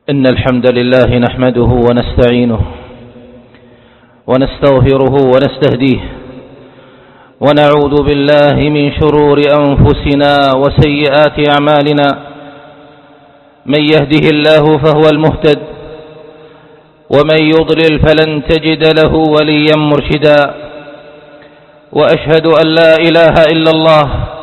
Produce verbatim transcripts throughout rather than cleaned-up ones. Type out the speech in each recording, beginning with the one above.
إن الحمد لله نحمده ونستعينه ونستغفره ونستهديه ونعوذ بالله من شرور أنفسنا وسيئات أعمالنا. من يهده الله فهو المهتد، ومن يضلل فلن تجد له وليا مرشدا. وأشهد أن لا إله إلا الله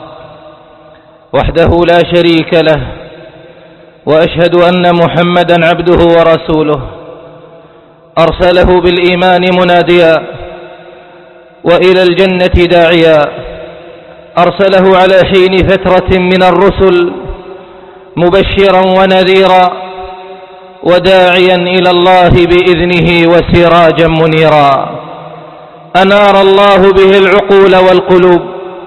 وحده لا شريك له، وأشهد أن محمدا عبده ورسوله أرسله بالإيمان مناديا وإلى الجنة داعيا، أرسله على حين فترة من الرسل مبشرا ونذيرا وداعيا إلى الله بإذنه وسراجا منيرا. أنار الله به العقول والقلوب،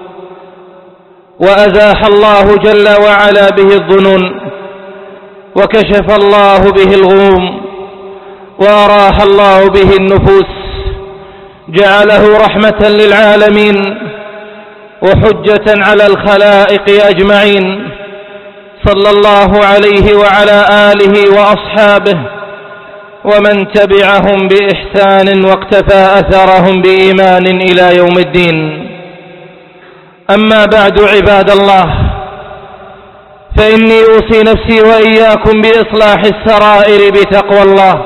وأزاح الله جل وعلا به الظنون، وكشف الله به الغموم، وأراح الله به النفوس، جعله رحمة للعالمين وحجة على الخلائق أجمعين، صلى الله عليه وعلى آله وأصحابه ومن تبعهم بإحسان واقتفى أثرهم بإيمان إلى يوم الدين. أما بعد، عباد الله، فإني أوصي نفسي وإياكم بإصلاح السرائر بتقوى الله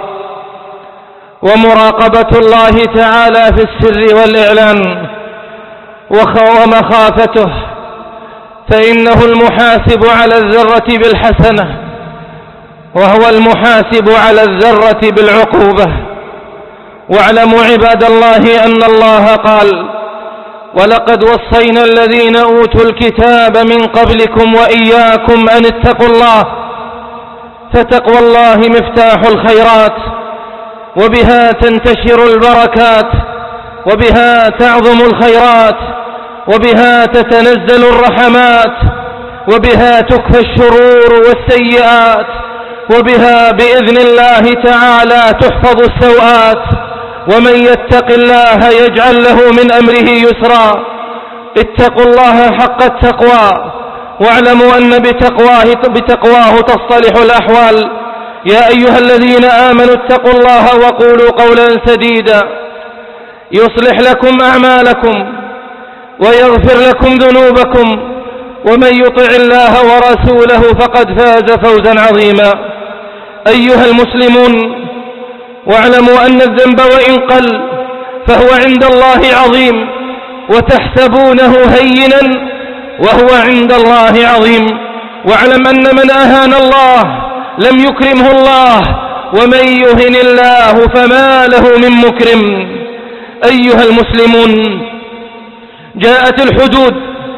ومراقبة الله تعالى في السر والإعلان ومخافته، فإنه المحاسب على الذرة بالحسنة، وهو المحاسب على الذرة بالعقوبة. واعلموا عباد الله أن الله قال: ولقد وصينا الذين أوتوا الكتاب من قبلكم وإياكم أن اتقوا الله. فتقوى الله مفتاح الخيرات، وبها تنتشر البركات، وبها تعظم الخيرات، وبها تتنزل الرحمات، وبها تكفى الشرور والسيئات، وبها بإذن الله تعالى تحفظ السوءات. ومن يتق الله يجعل له من أمره يسرا. اتقوا الله حق التقوى، واعلموا أن بتقواه, بتقواه تصطلح الأحوال. يا أيها الذين آمنوا اتقوا الله وقولوا قولا سديدا يصلح لكم أعمالكم ويغفر لكم ذنوبكم، ومن يطع الله ورسوله فقد فاز فوزا عظيما. أيها المسلمون، واعلموا أن الذنب وإن قل فهو عند الله عظيم، وتحسبونه هينا وهو عند الله عظيم. واعلم أن من أهان الله لم يكرمه الله، ومن يهن الله فما له من مكرم. أيها المسلمون، جاءت الحدود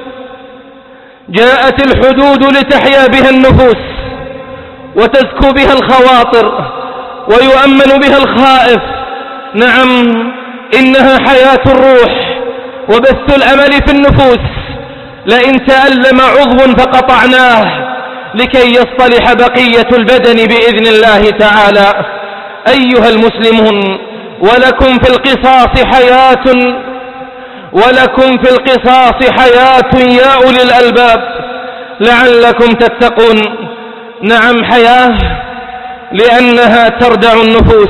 جاءت الحدود لتحيا بها النفوس وتزكو بها الخواطر ويؤمن بها الخائف. نعم، إنها حياة الروح وبث الأمل في النفوس. لئن تألم عضو فقطعناه لكي يصطلح بقية البدن بإذن الله تعالى. أيها المسلمون، ولكم في القصاص حياة ولكم في القصاص حياة يا أولي الألباب لعلكم تتقون. نعم، حياة لأنها تردع النفوس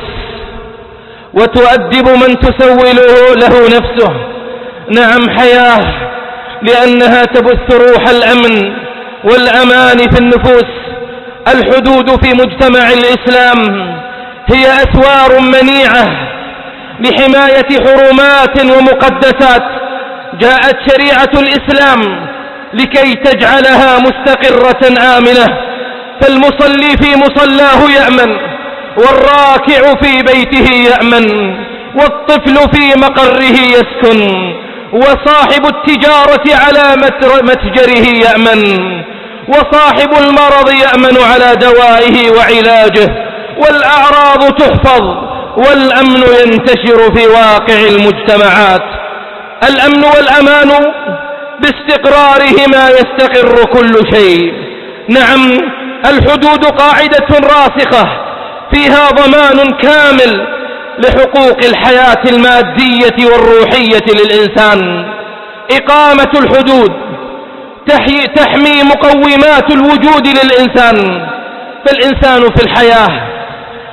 وتؤدب من تسول له نفسه. نعم، حياة لأنها تبث روح الأمن والأمان في النفوس. الحدود في مجتمع الإسلام هي أسوار منيعة لحماية حرمات ومقدسات. جاءت شريعة الإسلام لكي تجعلها مستقرة آمنة، فالمصلي في مصلاه يأمن، والراكع في بيته يأمن، والطفل في مقره يسكن، وصاحب التجارة على متجره يأمن، وصاحب المرض يأمن على دوائه وعلاجه، والأعراض تحفظ، والأمن ينتشر في واقع المجتمعات. الأمن والأمان باستقرارهما يستقر كل شيء. نعم، الحدود قاعدة راسخة فيها ضمان كامل لحقوق الحياة المادية والروحية للإنسان. إقامة الحدود تحمي مقومات الوجود للإنسان، فالإنسان في الحياة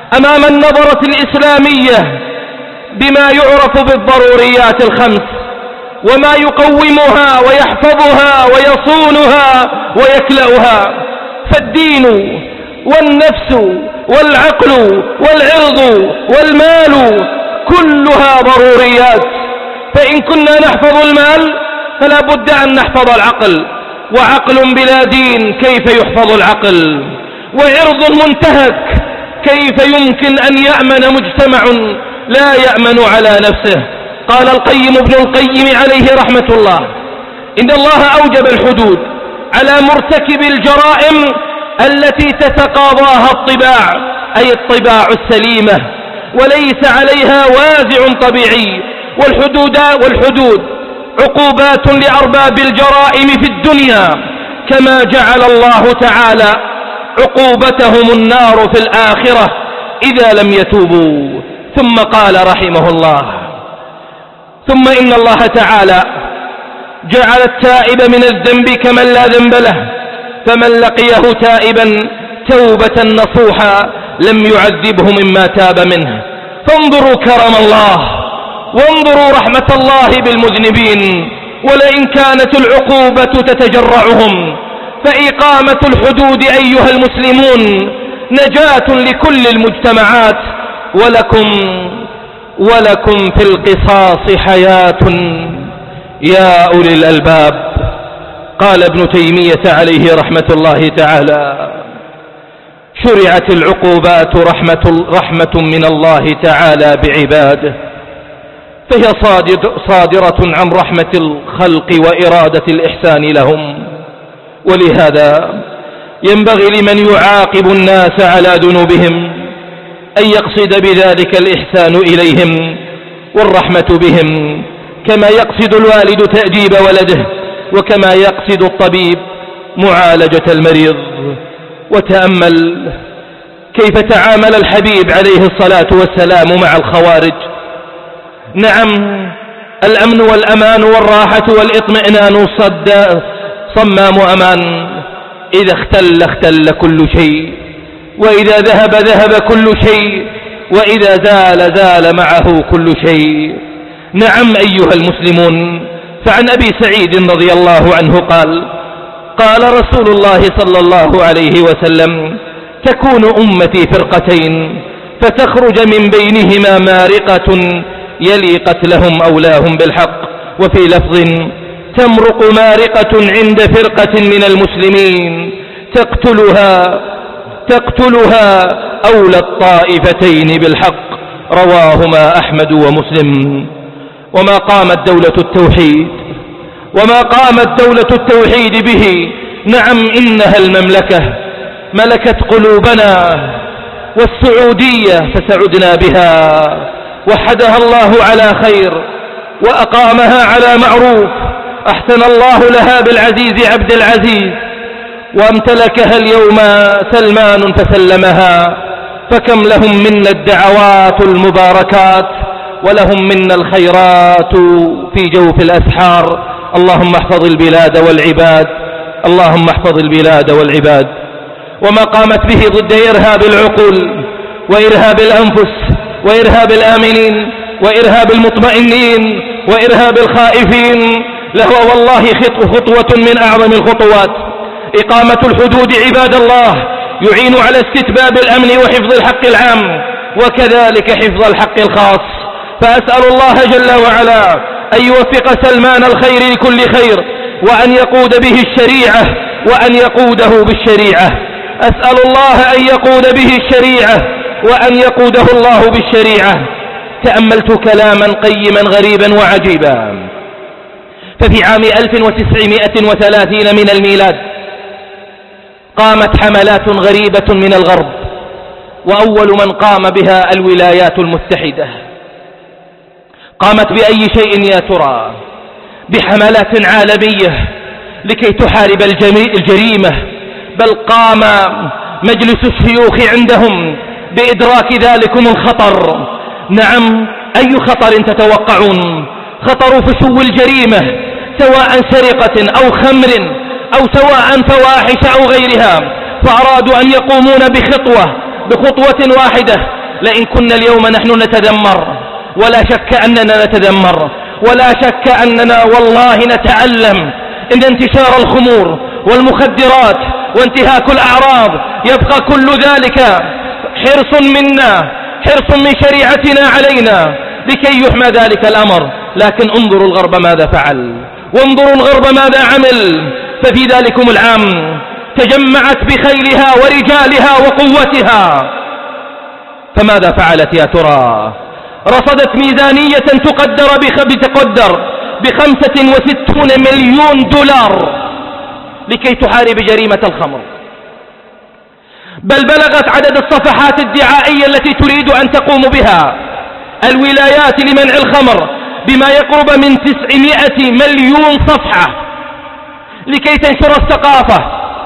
أمام النظرة الإسلامية بما يعرف بالضروريات الخمس وما يقومها ويحفظها ويصونها ويكلأها، فالدين والنفس والعقل والعرض والمال كلها ضروريات. فإن كنا نحفظ المال فلا بد أن نحفظ العقل، وعقل بلا دين كيف يحفظ العقل؟ وعرض منتهك كيف يمكن أن يأمن مجتمع لا يأمن على نفسه؟ قال القيم ابن القيم عليه رحمة الله: إن الله أوجب الحدود على مرتكب الجرائم التي تتقاضاها الطباع، أي الطباع السليمة، وليس عليها وازع طبيعي. والحدود والحدود عقوبات لأرباب الجرائم في الدنيا، كما جعل الله تعالى عقوبتهم النار في الآخرة إذا لم يتوبوا. ثم قال رحمه الله: ثم إن الله تعالى جعل التائب من الذنب كمن لا ذنب له، فمن لقيه تائبا توبة نصوحا لم يعذبه مما تاب منه. فانظروا كرم الله وانظروا رحمة الله بالمذنبين. ولئن كانت العقوبة تتجرعهم فإقامة الحدود أيها المسلمون نجاة لكل المجتمعات. ولكم ولكم في القصاص حياة يا أولي الألباب. قال ابن تيمية عليه رحمة الله تعالى: شرعت العقوبات رحمة, رحمة من الله تعالى بعباده، فهي صادرة عن رحمة الخلق وإرادة الإحسان لهم. ولهذا ينبغي لمن يعاقب الناس على ذنوبهم أن يقصد بذلك الإحسان إليهم والرحمة بهم، كما يقصد الوالد تأديب ولده، وكما يقصد الطبيب معالجة المريض. وتأمل كيف تعامل الحبيب عليه الصلاة والسلام مع الخوارج. نعم، الأمن والأمان والراحة والاطمئنان صد صمام أمان. إذا اختل اختل كل شيء، وإذا ذهب ذهب كل شيء، وإذا زال زال معه كل شيء. نعم أيها المسلمون، فعن أبي سعيد رضي الله عنه قال: قال رسول الله صلى الله عليه وسلم: تكون أمتي فرقتين، فتخرج من بينهما مارقة يلي قتلهم أولاهم بالحق. وفي لفظ: تمرق مارقة عند فرقة من المسلمين تقتلها تقتلها أولى الطائفتين بالحق. رواهما أحمد ومسلم. وما قامت دولة التوحيد وما قامت دولة التوحيد به، نعم إنها المملكة، ملكت قلوبنا، والسعودية فسعدنا بها، وحدها الله على خير وأقامها على معروف، أحسن الله لها بالعزيز عبد العزيز، وامتلكها اليوم سلمان فسلمها. فكم لهم منا الدعوات المباركات، ولهم منا الخيرات في جوف الأسحار. اللهم احفظ البلاد والعباد، اللهم احفظ البلاد والعباد. وما قامت به ضد إرهاب العقول وإرهاب الأنفس وإرهاب الآمنين وإرهاب المطمئنين وإرهاب الخائفين لهو والله خطوة من أعظم الخطوات. إقامة الحدود عباد الله يعين على استتباب الأمن وحفظ الحق العام، وكذلك حفظ الحق الخاص. فأسأل الله جل وعلا أن يوفق سلمان الخير لكل خير، وأن يقود به الشريعة وأن يقوده بالشريعة. أسأل الله أن يقود به الشريعة وأن يقوده الله بالشريعة. تأملت كلاما قيما غريبا وعجيبا. ففي عام ألف وتسعمائة وثلاثين من الميلاد قامت حملات غريبة من الغرب، وأول من قام بها الولايات المتحدة. قامت بأي شيء يا ترى؟ بحملات عالمية لكي تحارب الجريمة. بل قام مجلس الشيوخ عندهم بإدراك ذلكم الخطر. نعم، أي خطر تتوقعون؟ خطر فشو الجريمة، سواء سرقة أو خمر أو سواء فواحش أو غيرها. فأرادوا أن يقومون بخطوة بخطوة واحدة لئن كنا اليوم نحن نتذمر، ولا شك أننا نتذمر، ولا شك أننا والله نتألم إن انتشار الخمور والمخدرات وانتهاك الأعراض يبقى كل ذلك حرص منا، حرص من شريعتنا علينا لكي يحمى ذلك الأمر. لكن انظروا الغرب ماذا فعل، وانظروا الغرب ماذا عمل. ففي ذلكم العام تجمعت بخيلها ورجالها وقوتها، فماذا فعلت يا ترى؟ رصدت ميزانية تقدر بتقدر بخمسة وستون مليون دولار لكي تحارب جريمة الخمر، بل بلغت عدد الصفحات الدعائية التي تريد أن تقوم بها الولايات لمنع الخمر بما يقرب من تسعمائة مليون صفحة لكي تنشر الثقافة.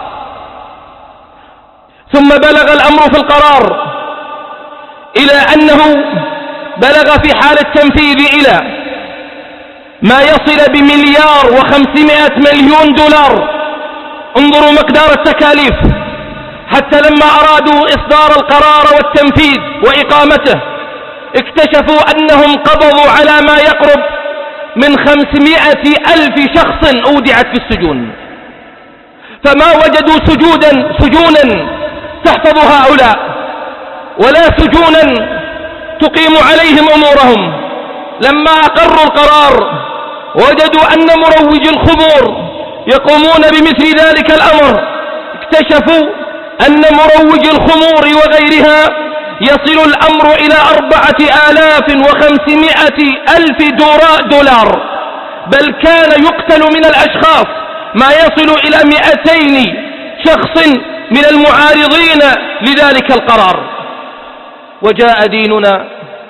ثم بلغ الأمر في القرار إلى أنه بلغ في حال التنفيذ إلى ما يصل بمليار وخمسمائة مليون دولار. انظروا مقدار التكاليف، حتى لما أرادوا إصدار القرار والتنفيذ وإقامته اكتشفوا أنهم قبضوا على ما يقرب من خمسمائة ألف شخص أودعت في السجون، فما وجدوا سجودا سجونا تحفظ هؤلاء ولا سجونا تقيم عليهم أمورهم. لما أقروا القرار وجدوا أن مروج الخمور يقومون بمثل ذلك الأمر، اكتشفوا أن مروج الخمور وغيرها يصل الأمر إلى أربعة آلاف وخمسمائة ألف دولار، بل كان يقتل من الأشخاص ما يصل إلى مئتين شخص من المعارضين لذلك القرار. وجاء ديننا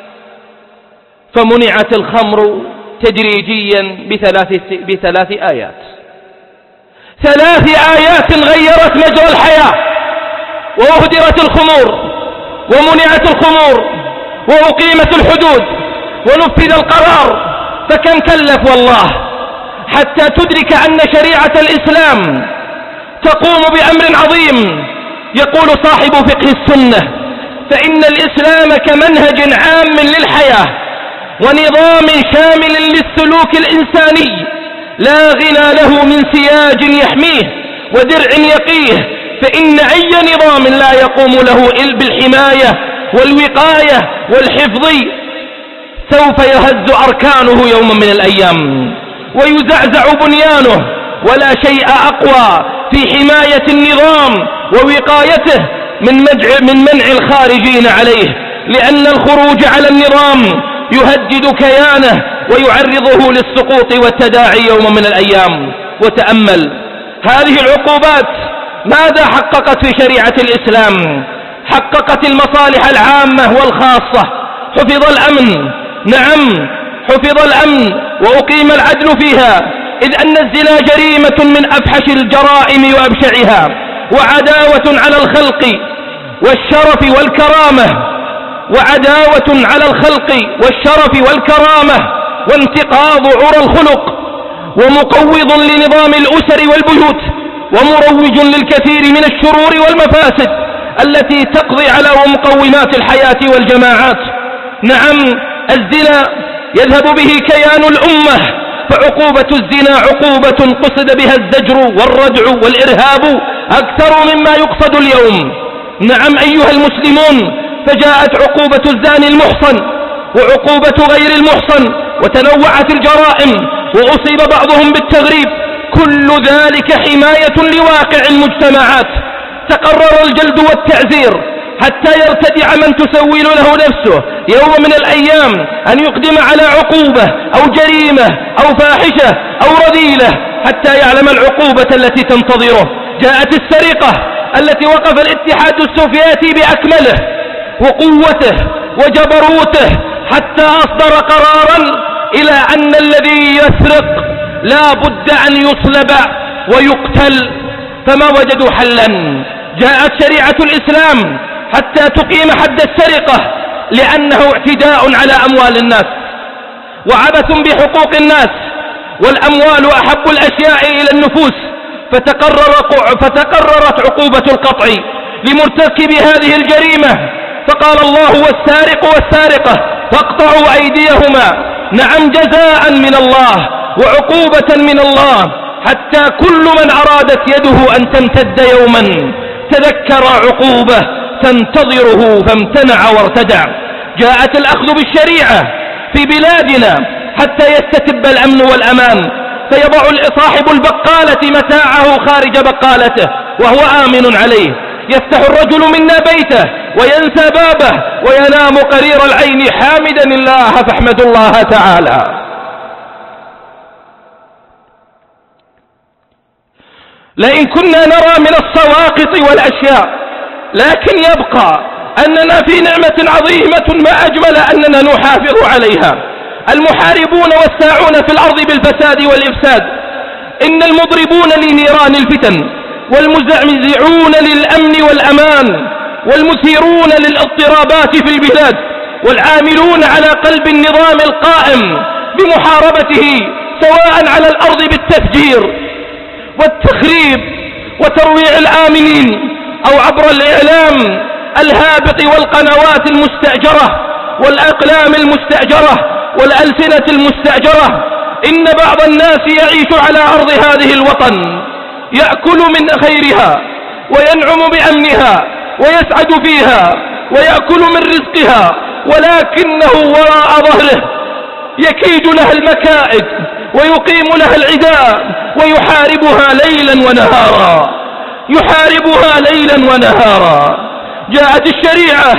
فمنعت الخمر تدريجيا بثلاث, بثلاث آيات ثلاث آيات غيرت مجرى الحياة، وأهدرت الخمور ومنعت الخمور وأقيمت الحدود ونفذ القرار. فكم كلف والله حتى تدرك أن شريعة الإسلام تقوم بأمر عظيم. يقول صاحب فقه السنة: فإن الإسلام كمنهج عام للحياة ونظام شامل للسلوك الإنساني لا غنى له من سياج يحميه ودرع يقيه، فإن أي نظام لا يقوم له إلا بالحماية والوقاية والحفظ سوف يهز أركانه يوما من الأيام ويزعزع بنيانه، ولا شيء أقوى في حماية النظام ووقايته من من منع الخارجين عليه، لأن الخروج على النظام يهدد كيانه ويعرضه للسقوط والتداعي يوم من الأيام. وتأمل هذه العقوبات ماذا حققت في شريعة الإسلام؟ حققت المصالح العامة والخاصة، حفظ الأمن، نعم حفظ الأمن وأقيم العدل فيها، إذ أن الزنا جريمة من أفحش الجرائم وأبشعها، وعداوة على الخلق والشرف والكرامة وعداوة على الخلق والشرف والكرامة وانتقاض عرى الخلق، ومقوض لنظام الأسر والبيوت، ومروج للكثير من الشرور والمفاسد التي تقضي على مقومات الحياة والجماعات. نعم الزنا يذهب به كيان الأمة، فعقوبة الزنا عقوبة قصد بها الزجر والردع والإرهاب أكثر مما يقصد اليوم. نعم أيها المسلمون، فجاءت عقوبة الزاني المحصن وعقوبة غير المحصن، وتنوعت الجرائم وأصيب بعضهم بالتغريب، كل ذلك حماية لواقع المجتمعات. تقرر الجلد والتعزير حتى يرتدع من تسول له نفسه يوم من الأيام أن يقدم على عقوبة أو جريمة أو فاحشة أو رذيلة حتى يعلم العقوبة التي تنتظره. جاءت السرقة التي وقف الاتحاد السوفيتي بأكمله وقوته وجبروته حتى أصدر قرارا إلى أن الذي يسرق لا بد أن يصلب ويقتل، فما وجدوا حلا. جاءت شريعة الإسلام حتى تقيم حد السرقة لأنه اعتداء على أموال الناس وعبث بحقوق الناس، والأموال أحب الأشياء إلى النفوس، فتقرر فتقررت عقوبة القطع لمرتكب هذه الجريمة فقال الله والسارق والسارقة فاقطعوا أيديهما، نعم جزاء من الله وعقوبة من الله، حتى كل من أرادت يده أن تمتد يوما تذكر عقوبة تنتظره فامتنع وارتدع. جاءت الأخذ بالشريعة في بلادنا حتى يستتب الأمن والأمان، فيضع صاحب البقالة متاعه خارج بقالته وهو آمن عليه، يفتح الرجل منا بيته وينسى بابه وينام قرير العين حامدا الله فاحمد الله تعالى. لئن كنا نرى من السواقط والأشياء، لكن يبقى أننا في نعمة عظيمة ما أجمل أننا نحافظ عليها. المحاربون والساعون في الأرض بالفساد والإفساد، إن المضربون لنيران الفتن والمزعزعون للأمن والأمان والمثيرون للاضطرابات في البلاد والعاملون على قلب النظام القائم بمحاربته، سواء على الأرض بالتفجير والتخريب وترويع الآمنين أو عبر الإعلام الهابط والقنوات المستأجرة والأقلام المستأجرة والألسنة المستأجرة. إن بعض الناس يعيش على أرض هذه الوطن، يأكل من خيرها وينعم بأمنها ويسعد فيها ويأكل من رزقها، ولكنه وراء ظهره يكيد لها المكائد ويقيم لها العداء ويحاربها ليلا ونهارا، يحاربها ليلا ونهارا. جاءت الشريعة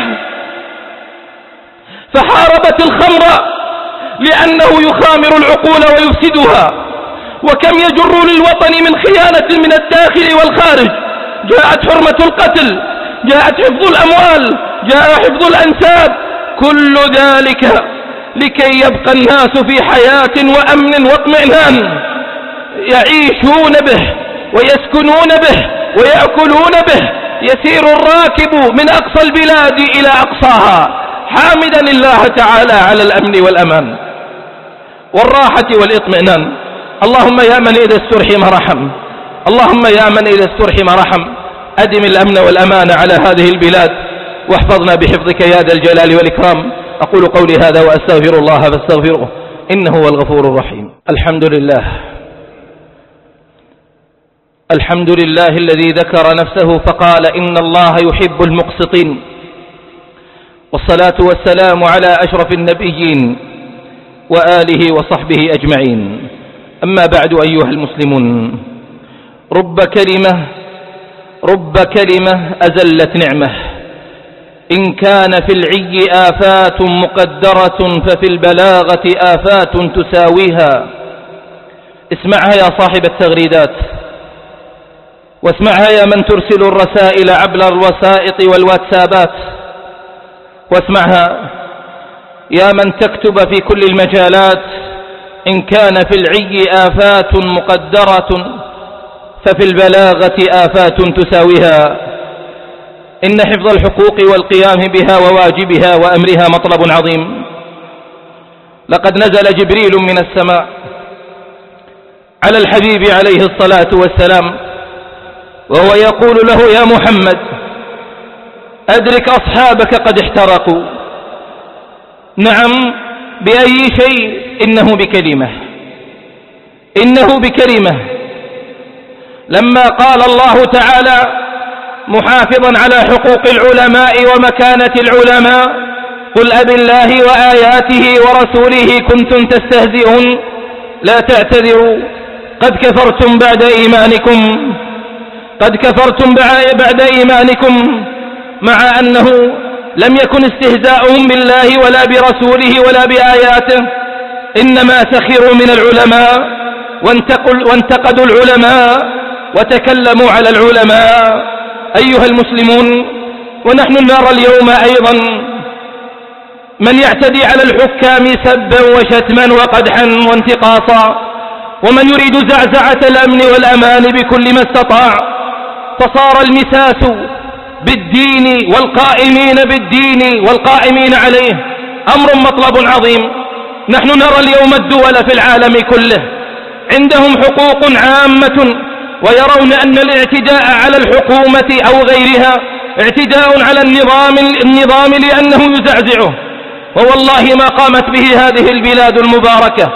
فحاربت الخمر لأنه يخامر العقول ويفسدها، وكم يجر للوطن من خيانة من الداخل والخارج. جاءت حرمة القتل، جاءت حفظ الأموال، جاء حفظ الأنساب، كل ذلك لكي يبقى الناس في حياة وأمن واطمئنان يعيشون به ويسكنون به ويأكلون به. يسير الراكب من أقصى البلاد إلى أقصاها حامدا الله تعالى على الأمن والأمان والراحة والإطمئنان. اللهم يا من إذا استرحم رحم، اللهم يا من إذا استرحم رحم، أدم الأمن والأمان على هذه البلاد واحفظنا بحفظك يا ذا الجلال والإكرام. أقول قولي هذا وأستغفر الله فاستغفروه إنه هو الغفور الرحيم. الحمد لله، الحمد لله الذي ذكر نفسه فقال إن الله يحب المقسطين، والصلاة والسلام على أشرف النبيين وآله وصحبه أجمعين. أما بعد أيها المسلمون، رب كلمة رب كلمة أزلت نعمة، إن كان في العي آفات مقدرة ففي البلاغة آفات تساويها. اسمعها يا صاحب التغريدات، واسمعها يا من ترسل الرسائل عبر الوسائط والواتسابات، واسمعها يا من تكتب في كل المجالات، إن كان في العي آفات مقدرة ففي البلاغة آفات تساويها. إن حفظ الحقوق والقيام بها وواجبها وأمرها مطلب عظيم. لقد نزل جبريل من السماء على الحبيب عليه الصلاة والسلام وهو يقول له يا محمد أدرك أصحابك قد احترقوا. نعم، بأي شيء؟ إنه بكلمة، إنه بكلمة. لما قال الله تعالى محافظا على حقوق العلماء ومكانة العلماء قل أبالله وآياته ورسوله كنتم تستهزئون لا تعتذروا قد كفرتم بعد إيمانكم، قد كفرتم بعد إيمانكم، مع أنه لم يكن استهزاؤهم بالله ولا برسوله ولا بآياته، إنما سخروا من العلماء وانتقدوا العلماء وتكلموا على العلماء. أيها المسلمون، ونحن نرى اليوم أيضا من يعتدي على الحكام سبا وشتما وقدحا وانتقاصا، ومن يريد زعزعة الأمن والأمان بكل ما استطاع. فصار المساس بالدين والقائمين بالدين والقائمين عليه أمر مطلب عظيم. نحن نرى اليوم الدول في العالم كله عندهم حقوق عامة، ويرون أن الاعتداء على الحكومة أو غيرها اعتداء على النظام, النظام لأنه يزعزعه. ووالله ما قامت به هذه البلاد المباركة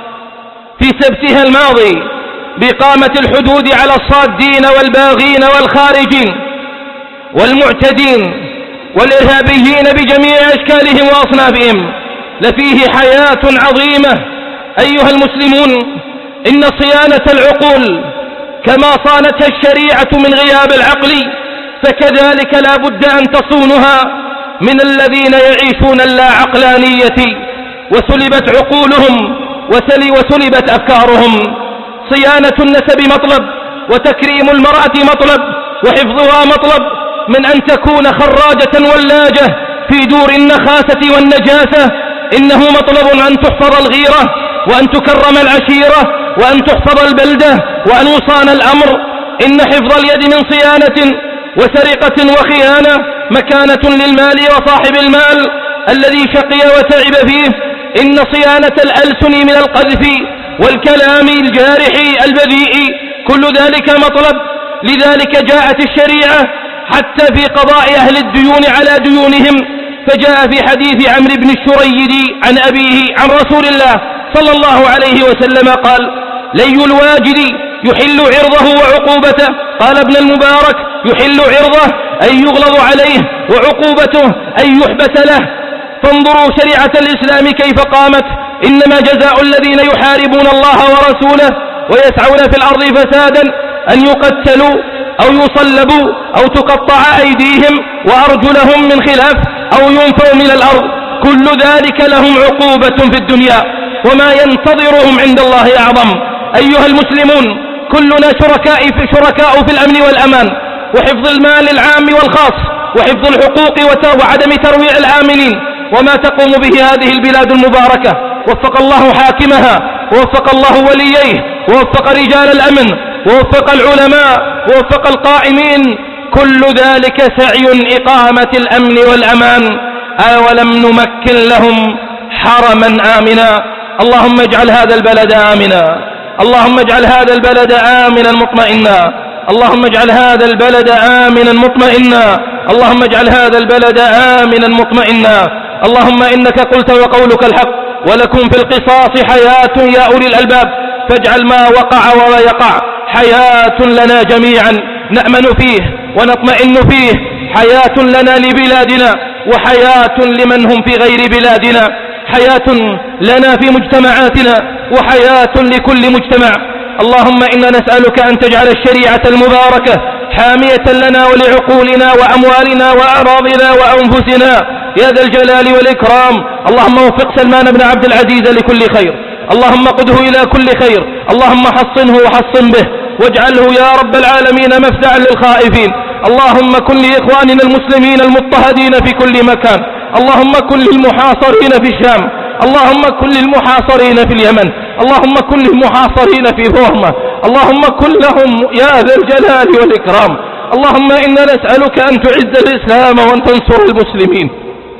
في سبتها الماضي بإقامة الحدود على الصادين والباغين والخارجين والمعتدين والإرهابيين بجميع أشكالهم وأصنافهم لفيه حياة عظيمة. أيها المسلمون، إن صيانة العقول كما صانتها الشريعة من غياب العقل فكذلك لا بد أن تصونها من الذين يعيشون اللاعقلانية وسلبت عقولهم وسلبت أفكارهم. صيانة النسب مطلب، وتكريم المرأة مطلب، وحفظها مطلب من أن تكون خراجة ولاجة في دور النخاسة والنجاسة. إنه مطلب أن تحفظ الغيرة، وأن تكرم العشيرة، وأن تحفظ البلدة، وأن يصان الأمر. إن حفظ اليد من صيانة وسرقة وخيانة مكانة للمال وصاحب المال الذي شقي وتعب فيه. إن صيانة الألسن من القذف والكلام الجارح البذيء كل ذلك مطلب. لذلك جاءت الشريعة حتى في قضاء أهل الديون على ديونهم، فجاء في حديث عمرو بن الشريد عن أبيه عن رسول الله صلى الله عليه وسلم قال: لي الواجد يحل عرضه وعقوبته. قال ابن المبارك: يحل عرضه أي يغلظ عليه، وعقوبته أي يحبس له. فانظروا شريعة الإسلام كيف قامت. إنما جزاء الذين يحاربون الله ورسوله ويسعون في الأرض فسادا أن يقتلوا أو يصلبوا أو تقطع أيديهم وأرجلهم من خلاف أو ينفوا من الأرض. كل ذلك لهم عقوبة في الدنيا، وما ينتظرهم عند الله أعظم. أيها المسلمون، كلنا شركاء في, شركاء في الأمن والأمان وحفظ المال العام والخاص وحفظ الحقوق وعدم ترويع العاملين وما تقوم به هذه البلاد المباركة. وفق الله حاكمها، ووفق الله ولييه، ووفق رجال الأمن، ووفق العلماء، ووفق القائمين. كل ذلك سعي إقامة الأمن والأمان. أولم نمكن لهم حرما آمنا. اللهم اجعل هذا البلد آمنا، اللهم اجعل هذا البلد آمنا مطمئنا، اللهم اجعل هذا البلد آمنا مطمئنا، اللهم اجعل هذا البلد آمنا مطمئنا. اللهم إنك قلت وقولك الحق: ولكم في القصاص حياة يا أولي الألباب. فاجعل ما وقع وما يقع حياة لنا جميعا نأمن فيه ونطمئن فيه، حياة لنا لبلادنا وحياة لمن هم في غير بلادنا، حياة لنا في مجتمعاتنا وحياة لكل مجتمع. اللهم إنا نسألك أن تجعل الشريعة المباركة حامية لنا ولعقولنا وأموالنا وأراضنا وأنفسنا يا ذا الجلال والإكرام. اللهم وفق سلمان بن عبد العزيز لكل خير، اللهم قده إلى كل خير، اللهم حصنه وحصن به، واجعله يا رب العالمين مفزعا للخائفين. اللهم كن لإخواننا المسلمين المضطهدين في كل مكان، اللهم كن للمحاصرين في الشام، اللهم كن للمحاصرين في اليمن، اللهم كن للمحاصرين في بورما، اللهم كن لهم يا ذا الجلال والإكرام. اللهم إنا نسألك أن تعز الإسلام وأن تنصر المسلمين.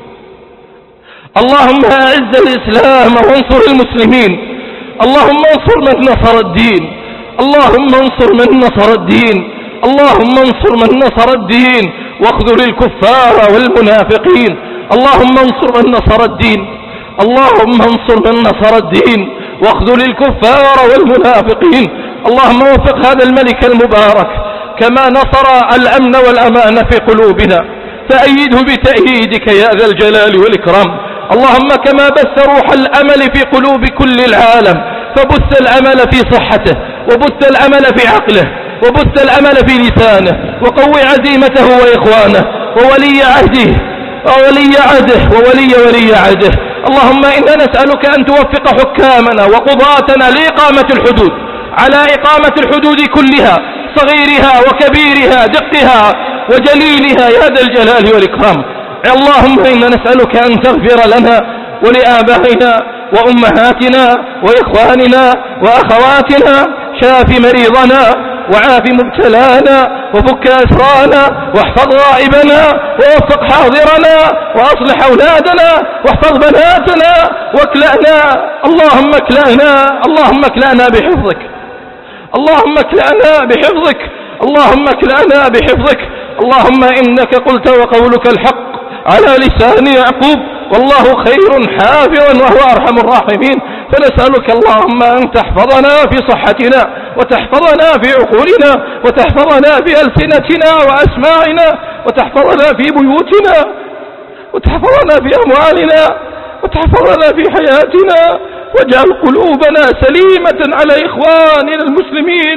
اللهم أعز الإسلام وانصر المسلمين. اللهم انصر من نصر الدين، اللهم انصر من نصر الدين، اللهم انصر من نصر الدين واخذل الكفار والمنافقين. اللهم انصر من نصر الدين، اللهم انصر من نصر الدين واخذل الكفار والمنافقين. اللهم وفق هذا الملك المبارك كما نصر الأمن والأمان في قلوبنا، فأيده بتأييدك يا ذا الجلال والإكرام. اللهم كما بث روح الأمل في قلوب كل العالم، فبث الأمل في صحته، وبث الأمل في عقله، وبث الأمل في لسانه، وقوي عزيمته وإخوانه وولي عهده وولي عهده وولي ولي عهده. اللهم إنا نسألك أن توفق حكامنا وقضاتنا لإقامة الحدود، على إقامة الحدود كلها، صغيرها وكبيرها، دقها وجليلها يا ذا الجلال والإكرام. اللهم إنا نسألك أن تغفر لنا ولآبائنا وأمهاتنا وإخواننا وأخواتنا، شاف مريضنا وعاف مبتلانا وفك أسرانا واحفظ غائبنا ووفق حاضرنا وأصلح أولادنا واحفظ بناتنا واكلأنا. اللهم اكلأنا، اللهم اكلأنا بحفظك، اللهم اكلأنا بحفظك، اللهم اكلأنا بحفظك. اللهم إنك قلت وقولك الحق على لسان يعقوب والله خير حافظا وهو أرحم الراحمين. فنسألك اللهم أن تحفظنا في صحتنا وتحفظنا في عقولنا وتحفظنا في ألسنتنا وأسماعنا وتحفظنا في بيوتنا وتحفظنا في أموالنا وتحفظنا في حياتنا، واجعل قلوبنا سليمة على إخواننا المسلمين.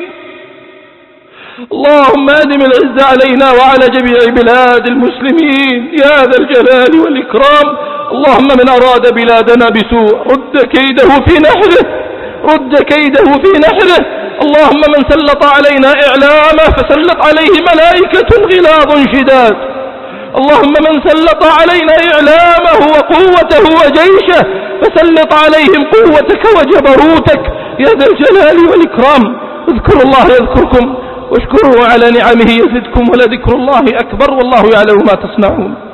اللهم أدم العز علينا وعلى جميع بلاد المسلمين يا ذا الجلال والإكرام. اللهم من أراد بلادنا بسوء رد كيده في نحره رد كيده في نحره. اللهم من سلط علينا إعلامه فسلط عليه ملائكة غلاظ شداد. اللهم من سلط علينا إعلامه وقوته وجيشه فسلط عليهم قوتك وجبروتك يا ذا الجلال والإكرام. اذكروا الله يذكركم واشكروه على نعمه يزدكم ولذكر الله أكبر والله يعلم ما تصنعون.